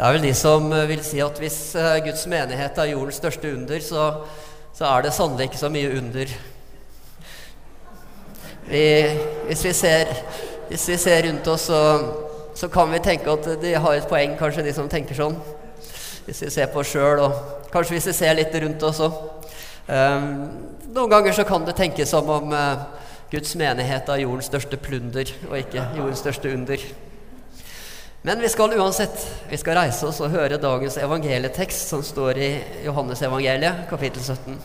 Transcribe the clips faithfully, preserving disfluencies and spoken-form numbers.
Det er vel de som vil si at hvis Guds menighet er jordens største under, så, så er det sannelig ikke så mye under. Vi, hvis, vi ser, hvis vi ser rundt oss, så, så kan vi tenke at de har et poeng, kanskje de som tenker sånn. Hvis vi ser på oss selv, og kanskje hvis vi ser litt rundt oss også. Um, noen ganger så kan det tenkes som om uh, Guds menighet er jordens største plunder, og ikke jordens største under. Men vi skal uansett, vi skal reise oss og høre dagens evangelietekst som står i Johannes evangeliet, kapittel sytten.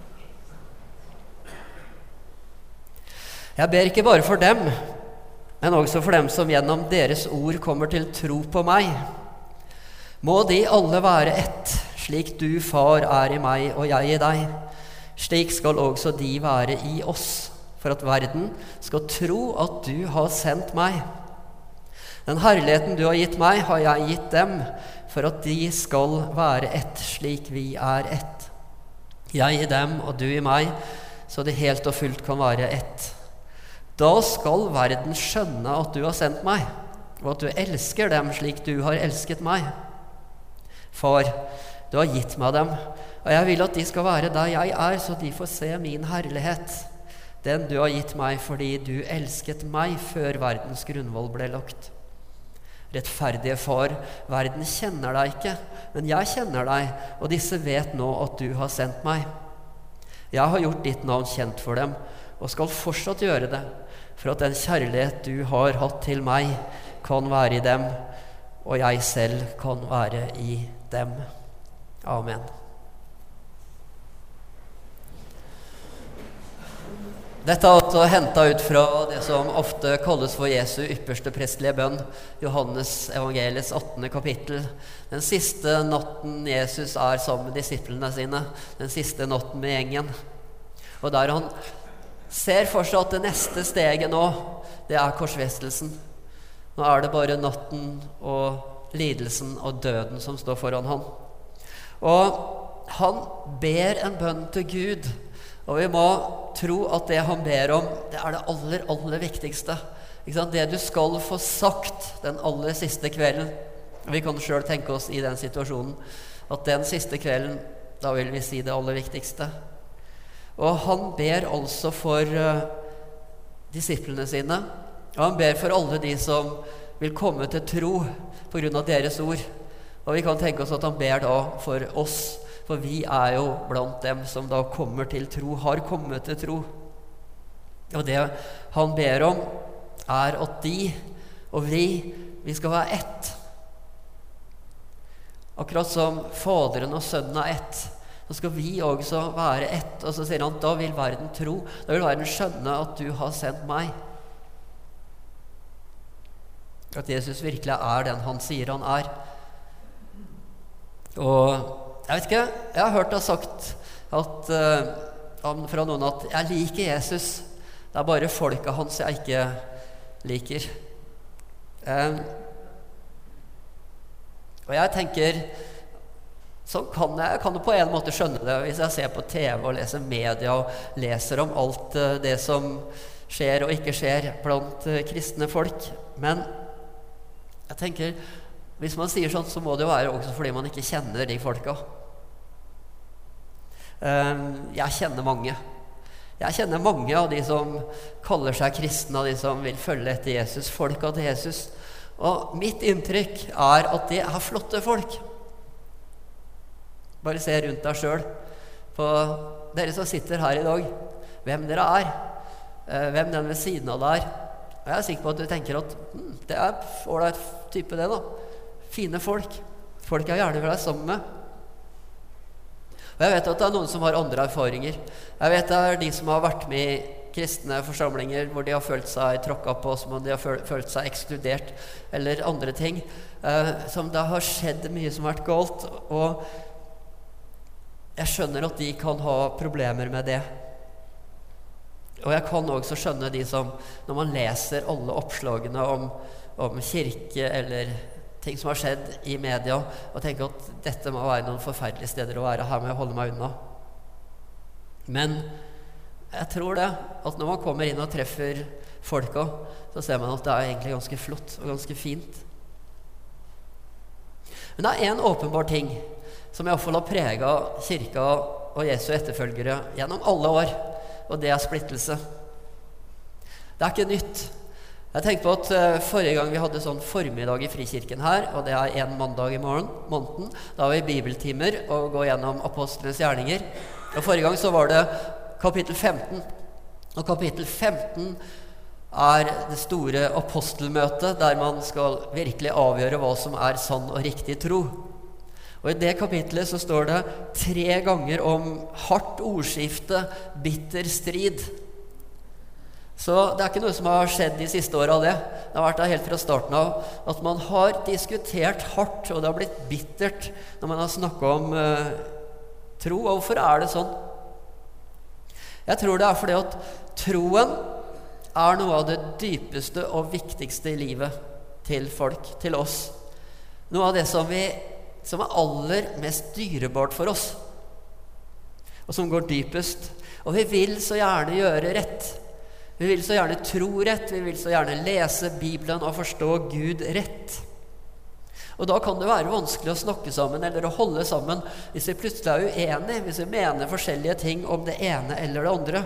Jeg ber ikke bare for dem, men også for dem som gjennom deres ord kommer til tro på meg. Må de alle være ett, slik du, far, er i meg og jeg i deg. Slik skal også de være i oss, for at verden skal tro at du har sendt meg. Den herligheten du har gitt meg, har jeg gitt dem, for at de skal være ett, slik vi er ett. Jeg i dem og du i meg, så det helt og fullt kan være ett. Da skal verden skjønne at du har sendt meg, og at du elsker dem slik du har elsket meg. Far, du har gitt meg dem, og jeg vil at de skal være der jeg er, så de får se min herlighet. Den du har gitt meg fordi du elsket meg før verdens grunnvoll ble lagt. Rettferdige far, verden kjenner deg ikke, men jeg kjenner deg, og disse vet nå at du har sendt meg. Jeg har gjort ditt navn kjent for dem, og skal fortsatt gjøre det, for at den kjærlighet du har hatt til meg kan være i dem, og jeg selv kan være i dem. Amen. Dette er altså hentet ut fra det som ofte kalles for Jesu ypperste prestelige bønn, Johannes evangeliets åttende kapittel. Den siste natten Jesus er sammen med disiplene sine, den siste natten med gjengen. Og der han ser for seg at det neste steget nå, det er korsfestelsen. Nå er det bare natten og lidelsen og døden som står foran han. Og han ber en bønn til Gud, og vi må tro at det han ber om, det er det aller, aller viktigste. Ikke sant? Det du skal få sagt den aller siste kvelden. Vi kan selv tenke oss i den situasjonen, at den siste kvelden, da vil vi si det aller viktigste. Og han ber altså for uh, disiplene sine, og han ber for alle de som vil komme til tro på grunn av deres ord. Og vi kan tenke oss at han ber da for oss, for vi er jo blant dem som da kommer til tro, har kommet til tro. Og det han ber om er at de og vi, vi skal være ett. Akkurat som Faderen og Sønnen er ett, så skal vi også være ett. Og så sier han, da vil verden tro, da vil verden skjønne at du har sendt meg. At Jesus virkelig er den han sier han er. Og jeg vet ikke, jeg har hørt det sagt at, uh, fra noen at jeg liker Jesus, det er bare folket hans jeg ikke liker. Um, og jeg tenker, så kan jeg, jeg kan på en måte skjønne det hvis jeg ser på T V og leser media og leser om alt uh, det som skjer og ikke skjer blant uh, kristne folk. Men jeg tenker, hvis man sier sånn, så må det jo være også fordi man ikke kjenner de folka. Jeg kjenner mange. Jeg kjenner mange av de som kaller seg kristne, av de som vil følge etter Jesus, folka til Jesus. Og mitt inntrykk er at de er flotte folk. Bare se rundt deg selv, på dere som sitter her i dag, hvem dere er, hvem den ved siden av deg er. Og jeg er sikker på at du tenker at hm, det er ålreit type det da. Fine folk. Folk jeg gjerne vil være sammen med. Og jeg vet at det er noen som har andre erfaringer. Jeg vet det er de som har vært med i kristne forsamlinger hvor de har følt seg tråkket på, som om de har følt seg ekskludert, eller andre ting. Eh, som det har skjedd mye som har vært galt. Og jeg skjønner at de kan ha problemer med det. Og jeg kan også skjønne de som, når man leser alle oppslagene om, om kirke eller ting som har skjedd i media, og tenker at dette må være noen forferdelige steder å være, her må jeg holde meg unna. Men jeg tror det, at når man kommer inn og treffer folka, så ser man at det er egentlig ganske flott og ganske fint. Men det er en åpenbar ting som i hvert fall har preget kirka og Jesu etterfølgere gjennom alle år, og det er splittelse. Det er ikke nytt. Jeg tenkte på at uh, forrige gang vi hadde sånn formiddag i Frikirken her, og det er en mandag i morgen, måneden, da var vi bibeltimer og gå gjennom apostlenes gjerninger. Og forrige gang så var det kapittel femten, og kapittel femten er det store apostelmøtet, der man skal virkelig avgjøre hva som er sann og riktig tro. Og i det kapitlet så står det tre ganger om hardt ordskifte, bitter strid. Så det er ikke noe som har skjedd de siste årene av det. Det har vært der helt fra starten av, at man har diskutert hardt, og det har blitt bittert når man har snakket om eh, tro. Og hvorfor er det sånn? Jeg tror det er fordi at troen er noe av det dypeste og viktigste i livet til folk, til oss. Noe av det som, vi, som er aller mest dyrebart for oss, og som går dypest. Og vi vil så gjerne gjøre rett. Vi vil så gjerne tro rett, vi vil så gjerne lese Bibelen og forstå Gud rett. Og da kan det være vanskelig å snakke sammen eller å holde sammen hvis vi plutselig er uenige, hvis vi mener forskjellige ting om det ene eller det andre.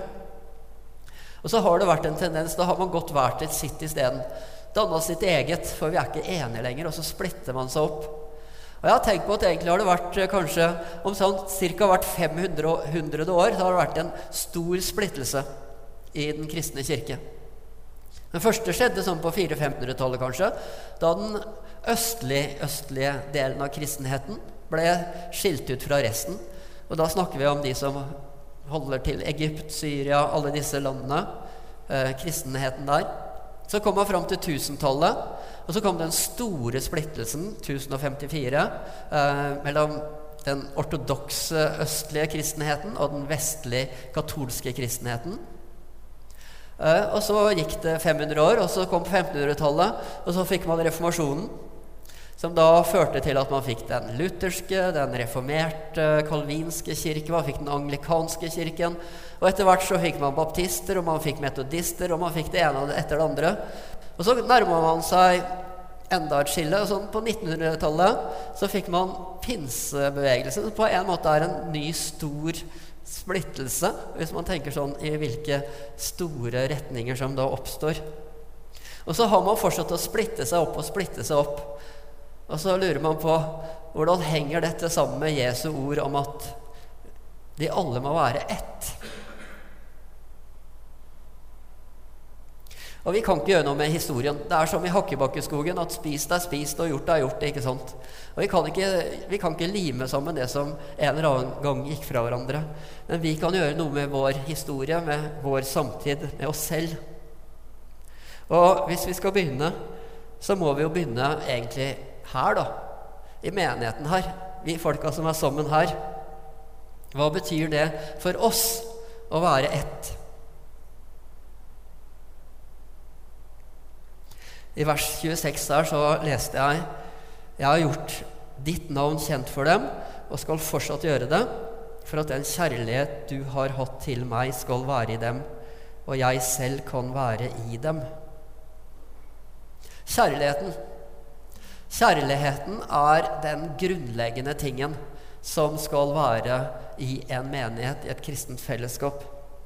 Og så har det vært en tendens, da har man gått hver til sitt i stedet. Dannet sitt eget, for vi er ikke enige lenger, og så splitter man seg opp. Og jeg har tenkt på at egentlig har det vært kanskje om sånn cirka hvert fem hundre år, så har det vært en stor splittelse i den kristne kirke. Den første skjedde sånn på fire til fem hundre-tallet kanskje, da den østlige, østlige delen av kristenheten ble skilt ut fra resten. Og da snakker vi om de som holder til Egypt, Syria, alle disse landene, eh, kristenheten der. Så kom man fram til tusentallet, og så kom den store splittelsen, tusen femtifire, eh, mellom den ortodokse østlige kristenheten og den vestlige katolske kristenheten. Uh, og så gikk det fem hundre år, og så kom femtenhundretallet, og så fikk man reformasjonen, som da førte til at man fikk den lutherske, den reformerte, kalvinske kirke, man fikk den anglikanske kirken, og etter hvert så fikk man baptister, og man fikk metodister, og man fikk det ene etter det andre. Og så nærmet man seg enda et skille, og sånn på nittenhundretallet så fikk man pinsebevegelsen, som på en måte er en ny stor splittelse, hvis man tenker sånn i hvilke store retninger som da oppstår. Og så har man fortsatt å splitte seg opp og splitte seg opp. Og så lurer man på hvordan henger dette sammen med Jesu ord om at de alle må være ett. Og vi kan ikke gjøre noe med historien. Det er som i Hakkebakkeskogen, at spist er spist og gjort er gjort, ikke sant? Og vi kan ikke, vi kan ikke lime sammen det som en eller annen gang gikk fra hverandre. Men vi kan gjøre noe med vår historie, med vår samtid, med oss selv. Og hvis vi skal begynne, så må vi jo begynne egentlig her da, i menigheten her, vi folka som er sammen her. Hva betyr det for oss å være ett? I vers tjueseks der så leste jeg: «Jeg har gjort ditt navn kjent for dem, og skal fortsatt gjøre det, for at den kjærlighet du har hatt til meg skal være i dem, og jeg selv kan være i dem.» Kjærligheten. Kjærligheten er den grunnleggende tingen som skal være i en menighet, i et kristent fellesskap.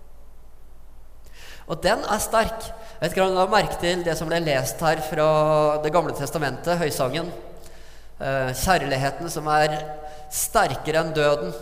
Og den er sterk. Jeg vet ikke om du har merket til det som ble lest her fra det gamle testamentet, høysangen. Kjærligheten som er sterkere enn døden.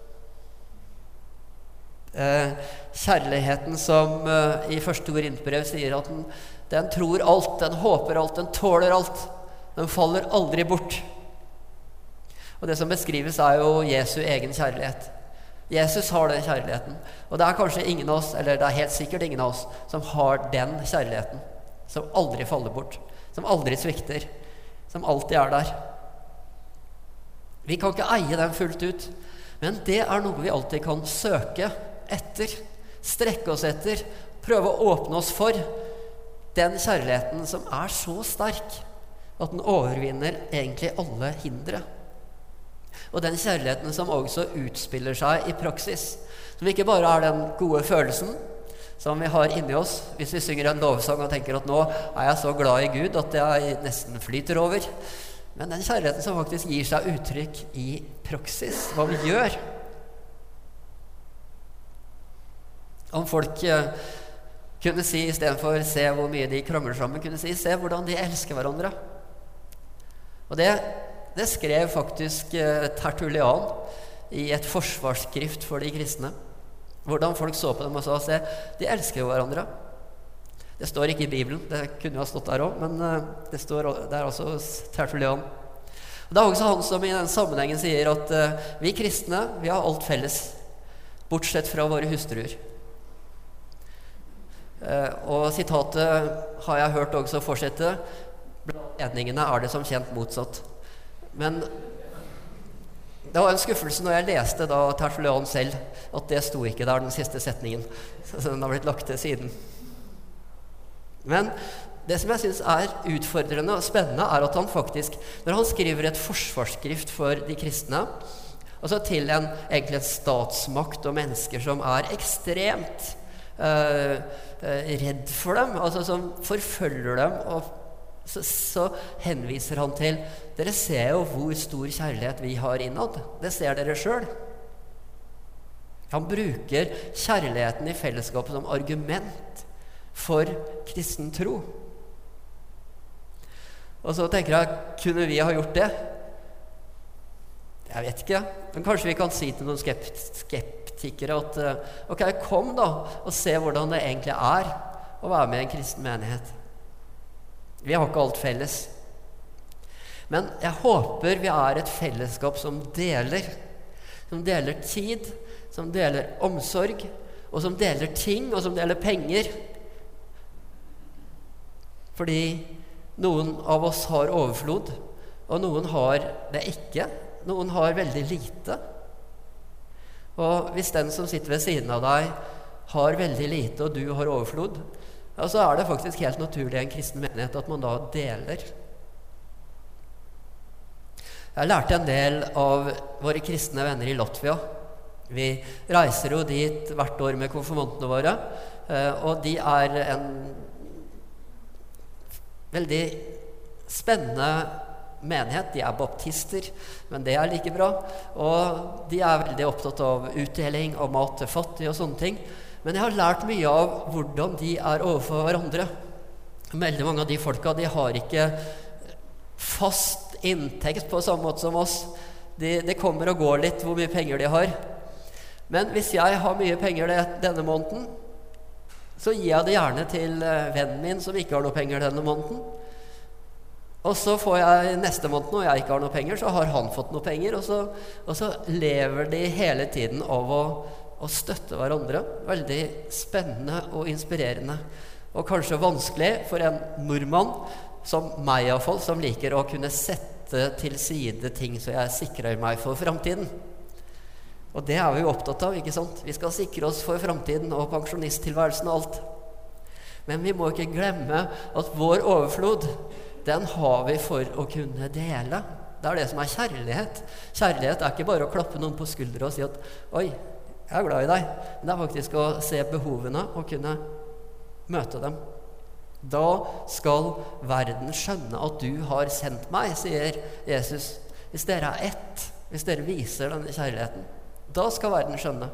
Kjærligheten som i første Korinterbrev sier at den, den tror alt, den håper alt, den tåler alt. Den faller aldri bort. Og det som beskrives er jo Jesu egen kjærlighet. Jesus har den kjærligheten, og det er kanskje ingen av oss, eller det er helt sikkert ingen av oss, som har den kjærligheten, som aldri faller bort, som aldri svikter, som alltid er der. Vi kan ikke eie den fullt ut, men det er noe vi alltid kan søke etter, strekke oss etter, prøve å åpne oss for den kjærligheten som er så sterk, at den overvinner egentlig alle hindre. Og den kjærligheten som også utspiller seg i praksis, som ikke bare er den gode følelsen som vi har inni oss hvis vi synger en lovsang og tenker at nå er jeg så glad i Gud at jeg nesten flyter over, men den kjærligheten som faktisk gir seg uttrykk i praksis, hva vi gjør. Om folk eh, kunne si, i stedet for se hvor mye de krangler sammen, kunne si, se hvordan de elsker hverandre. Og det, det skrev faktisk eh, Tertullian i et forsvarsskrift for de kristne. Hvordan folk så på dem og sa, se, de elsker jo hverandre. Det står ikke i Bibelen, det kunne jo ha stått der også, men uh, det står der også hos Tertullian. Og det er også han som i den sammenhengen sier at uh, vi kristne, vi har alt felles, bortsett fra våre hustruer. Uh, og sitatet har jeg hørt også fortsette, blant meningene er det som kjent motsatt. Men det var en skuffelse når jeg leste da Tertullian selv, at det sto ikke der, den siste setningen. Så den har blitt lagt til siden. Men det som jeg synes er utfordrende og spennende er at han faktisk, når han skriver et forsvarsskrift for de kristne, altså til en, egentlig en statsmakt og mennesker som er ekstremt uh, uh, redd for dem, altså som forfølger dem, og så, så henviser han til, dere ser jo hvor stor kjærlighet vi har innad, det ser dere selv. Han bruker kjærligheten i fellesskapet som argument for kristen tro. Og så tenker jeg, kunne vi ha gjort det? Jeg vet ikke, men kanskje vi kan si til noen skept skeptikere at ok, kom da og se hvordan det egentlig er å være med i en kristen menighet. Vi har ikke alt felles. Men jeg håper vi er et fellesskap som deler, som deler tid, som deler omsorg, og som deler ting, og som deler penger. Fordi noen av oss har overflod, og noen har det ikke. Noen har veldig lite. Og hvis den som sitter ved siden av deg har veldig lite, og du har overflod, ja, så er det faktisk helt naturlig i en kristen menighet at man da deler. Jeg lærte en del av våre kristne venner i Latvia. Vi reiser jo dit hvert år med konfirmantene våre, og de er en veldig spennende menighet. De er baptister, men det er like bra. Og de er veldig opptatt av utdeling og mat til fattige og sånne ting. Men jeg har lært mye av hvordan de er overfor hverandre. Veldig mange av de folka, de har ikke fast inntekt på samme måte som oss. Det de kommer og går litt hvor mye penger de har. Men hvis jeg har mye penger denne måneden, så gir jeg det gjerne til vennen min som ikke har noe penger denne måneden. Og så får jeg neste måned, når jeg ikke har noe penger, så har han fått noe penger, og så, og så lever de hele tiden av å, å støtte hverandre. Veldig spennende og inspirerende. Og kanskje vanskelig for en nordmann, som meg i hvert fall, som liker å kunne sette til side ting så jeg sikrer meg for fremtiden. Og det er vi jo opptatt av, ikke sant? Vi skal sikre oss for fremtiden og pensjonisttilværelsen og alt. Men vi må ikke glemme at vår overflod, den har vi for å kunne dele. Det er det som er kjærlighet. Kjærlighet er ikke bare å klappe noen på skuldre og si at «Oi, jeg er glad i deg». Men det er faktisk å se behovene og kunne møte dem. Da skal verden skjønne at du har sendt meg, sier Jesus. Hvis dere er ett, hvis dere viser denne kjærligheten, da skal verden skjønne.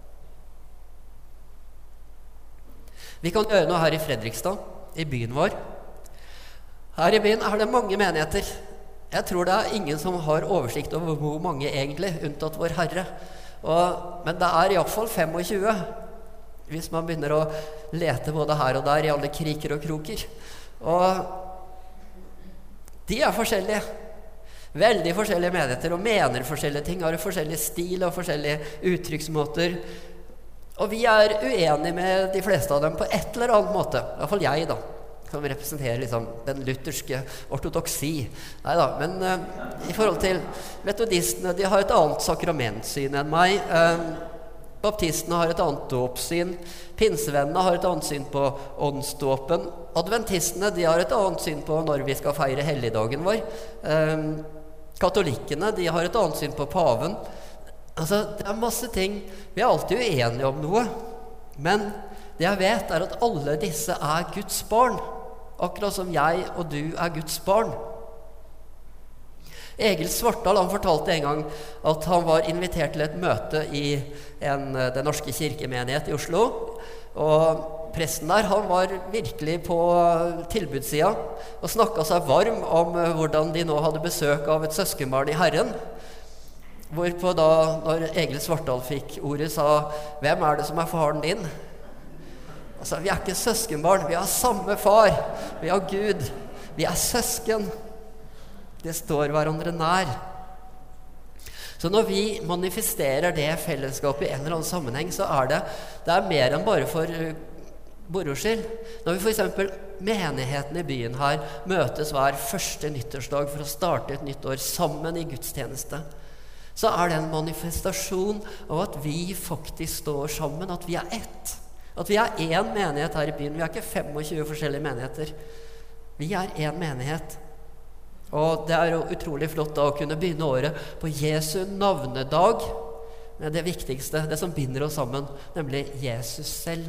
Vi kan gjøre noe her i Fredrikstad, i byen vår. Her i byen er det mange menigheter. Jeg tror det er ingen som har oversikt over hvor mange egentlig, unntatt vår Herre. Og, men det er i hvert fall tjuefem, hvis man begynner å lete både her og der i alle kriker og kroker. Og de er forskjellige. Veldig forskjellige menigheter, og mener forskjellige ting, har forskjellige stil og forskjellige uttrykksmåter. Og vi er uenige med de fleste av dem på et eller annet måte. I hvert fall jeg da, som representerer liksom den lutherske ortodoksi. Neida, men uh, i forhold til metodistene, de har et annet sakramentsyn enn meg. Uh, Baptistene har et annet dåpssyn. Pinsevennene har et annet syn på åndsdåpen. Adventistene, de har et annet syn på når vi skal feire helligdagen vår. Uh, Katolikkene, de har et annet syn på paven. Altså, det er masse ting. Vi er alltid uenige om noe. Men det jeg vet er at alle disse er Guds barn. Akkurat som jeg og du er Guds barn. Egil Svartdal han fortalte en gang at han var invitert til et møte i en, Den norske kirkemenighet i Oslo. Og presten der, han var virkelig på tilbudssida og snakket seg varm om hvordan de nå hadde besøk av et søskenbarn i Herren. Hvorpå da, når Egil Svartdal fikk ordet, sa, hvem er det som er faren din? Altså, vi er ikke søskenbarn, vi har samme far, vi har Gud, vi er søsken. Det står hverandre nær. Så når vi manifesterer det fellesskapet i en eller annen sammenheng, så er det, det er mer enn bare for boroskyld. Når vi for eksempel menigheten i byen her møtes hver første nyttårsdag for å starte et nytt år sammen i gudstjeneste, så er det en manifestasjon av at vi faktisk står sammen, at vi er ett. At vi er en menighet her i byen. Vi er ikke tjuefem forskjellige menigheter. Vi er en menighet. Og det er jo utrolig flott da å kunne begynne året på Jesu navnedag med det viktigste, det som binder oss sammen, nemlig Jesus selv.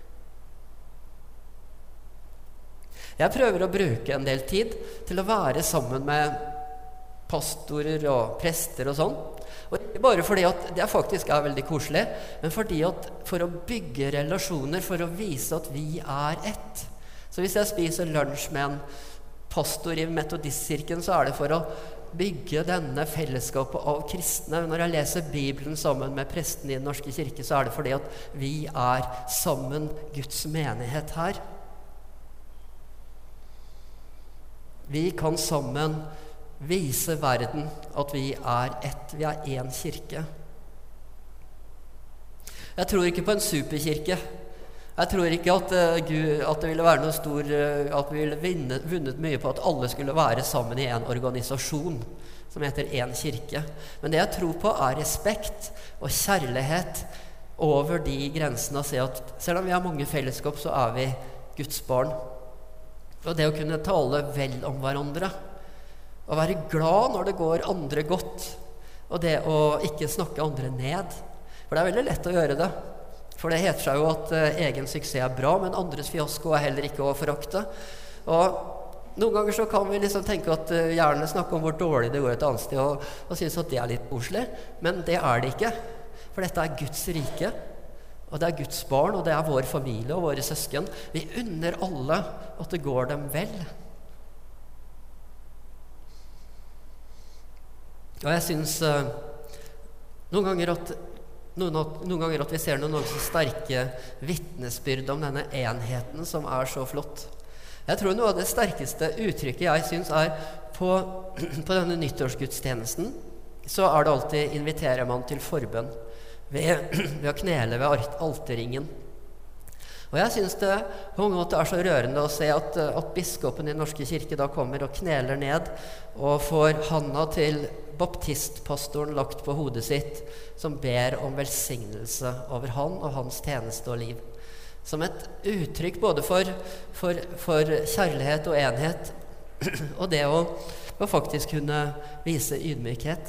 Jeg prøver å bruke en del tid til å være sammen med pastorer og prester og sånn. Og ikke bare fordi at det faktisk er veldig koselig, men fordi at for å bygge relasjoner, for å vise at vi er ett. Så hvis jeg spiser lunsj med en pastor i metodistkirken, så er det for å bygge denne fellesskapet av kristne. Når jeg leser Bibelen sammen med presten i Den norske kirke, så er det fordi at vi er sammen Guds menighet her. Vi kan sammen vise verden at vi er ett. Vi er en kirke. Jeg tror ikke på en superkirke. Jeg tror ikke at, uh, Gud, at det ville være noe stor, uh, at vi ville vinne, vunnet mye på at alle skulle være sammen i en organisasjon som heter en kirke. Men det jeg tror på er respekt og kjærlighet over de grensene, og se at selv om vi har mange fellesskap, så er vi Guds barn. Og det å kunne tale vel om hverandre, og være glad når det går andre godt, og det å ikke snakke andre ned. For det er veldig lett å gjøre det. For det heter seg jo at uh, egen suksess er bra, men andres fiasko er heller ikke å forakte. Og noen ganger så kan vi liksom tenke at uh, gjerne snakke om hvor dårlig det går et annet sted, og, og synes at det er litt koselig, men det er det ikke. For dette er Guds rike, og det er Guds barn, og det er vår familie og våre søsken. Vi unner alle at det går dem vel. Og jeg synes uh, noen ganger at Noen, noen ganger at vi ser noen, noen så sterke vittnesbyrd om denne enheten som er så flott. Jeg tror noe av det sterkeste uttrykket jeg synes er på, på denne nyttårsgudstjenesten, så er det alltid inviterer man til forbønn ved, ved å knele ved alterringen. Og jeg synes det på mange måter er så rørende å se at, at biskopen i Den norske kirke da kommer og kneler ned og får handa til baptistpastoren lagt på hodet sitt, som ber om velsignelse over han og hans tjeneste og liv. Som et uttrykk både for, for, for kjærlighet og enhet, og det å, å faktisk kunne vise ydmykhet.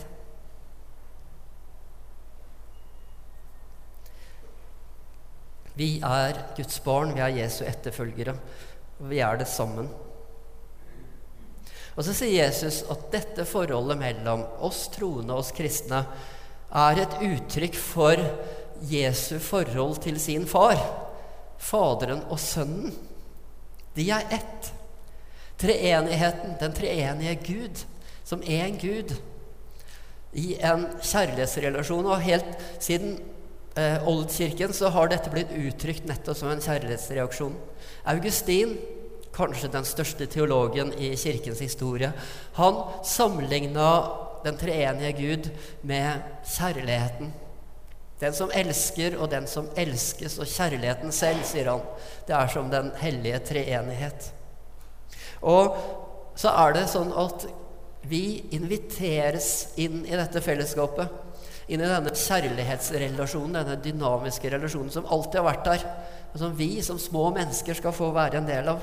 Vi er Guds barn, vi er Jesu etterfølgere, og vi er det sammen. Og så sier Jesus at dette forholdet mellom oss troende og oss kristne er et uttrykk for Jesu forhold til sin far, Faderen og Sønnen. De er ett. Treenigheten, den treenige Gud, som er en Gud, i en kjærlighetsrelasjon, og helt siden eh, oldkirken så har dette blitt uttrykt nettopp som en kjærlighetsreaksjon. Augustin, kanskje den største teologen i kirkens historie, han sammenlignet den treenige Gud med kjærligheten. Den som elsker og den som elskes, og kjærligheten selv, sier han. Det er som den hellige treenighet. Og så er det sånn at vi inviteres inn i dette fellesskapet, inn i denne kjærlighetsrelasjonen, denne dynamiske relasjonen som alltid har vært der, og som vi som små mennesker skal få være en del av.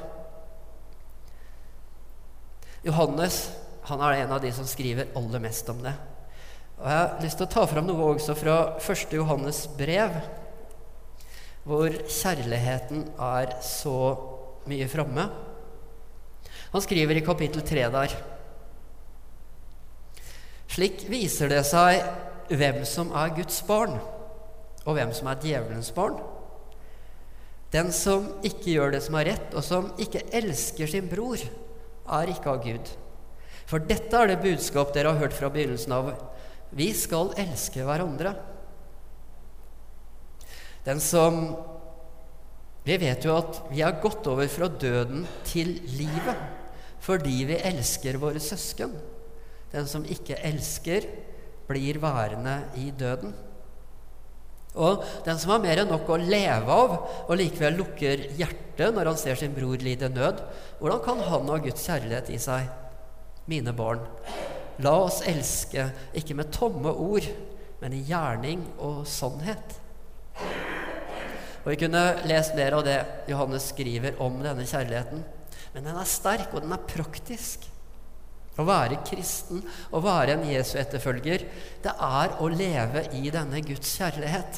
Johannes, han er en av de som skriver aller mest om det. Og jeg har lyst til å ta fram noe også fra første Johannes brev, hvor kjærligheten er så mye framme. Han skriver i kapittel tre der: Slik viser det seg hvem som er Guds barn, og hvem som er djevelens barn. Den som ikke gjør det som er rett, og som ikke elsker sin bror, er ikke av Gud. For dette er det budskap dere har hørt fra begynnelsen av. Vi skal elske hverandre. Den som Vi vet jo at vi har gått over fra døden til livet, fordi vi elsker våre søsken. Den som ikke elsker, blir værende i døden. Og den som har mer enn nok å leve av, og likevel lukker hjertet når han ser sin bror lide nød, hvordan kan han ha Guds kjærlighet i seg? Mine barn, la oss elske, ikke med tomme ord, men i gjerning og sannhet. Og vi kunne lest mer av det Johannes skriver om denne kjærligheten, men den er sterk, og den er praktisk. Å være kristen, å være en Jesu etterfølger, det er å leve i denne Guds kjærlighet.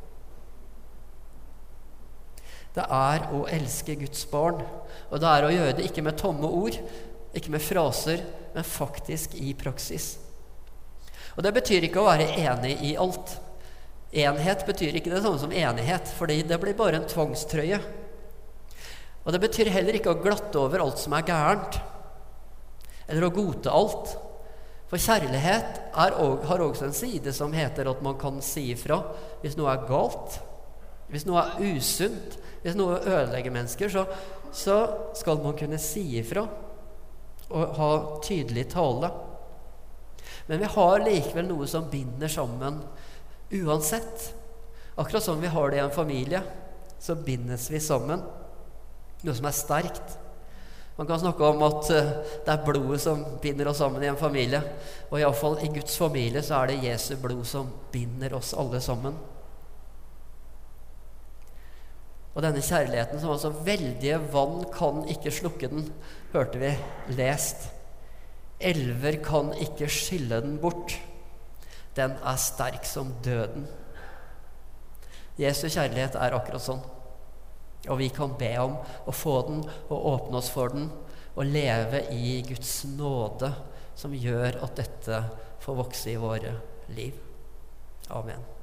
Det er å elske Guds barn, og det er å gjøre det ikke med tomme ord, ikke med fraser, men faktisk i praksis. Og det betyr ikke å være enig i alt. Enhet betyr ikke det samme som enighet, fordi det blir bare en tvangstrøye. Og det betyr heller ikke å glatte over alt som er gærent, eller å godta alt. For kjærlighet er, har også en side som heter at man kan si ifra hvis noe er galt, hvis noe er usunt, hvis noe ødelegger mennesker, så, så skal man kunne si ifra og ha tydelig tale. Men vi har likevel noe som binder sammen uansett. Akkurat som vi har det i en familie, så bindes vi sammen. Noe som er sterkt. Man kan snakke om at det er blodet som binder oss sammen i en familie. Og i alle fall i Guds familie så er det Jesu blod som binder oss alle sammen. Og denne kjærligheten som altså veldige vann kan ikke slukke den, hørte vi lest. Elver kan ikke skylle den bort. Den er sterk som døden. Jesu kjærlighet er akkurat sånn. Og vi kan be om å få den og åpne oss for den og leve i Guds nåde som gjør at dette får vokse i våre liv. Amen.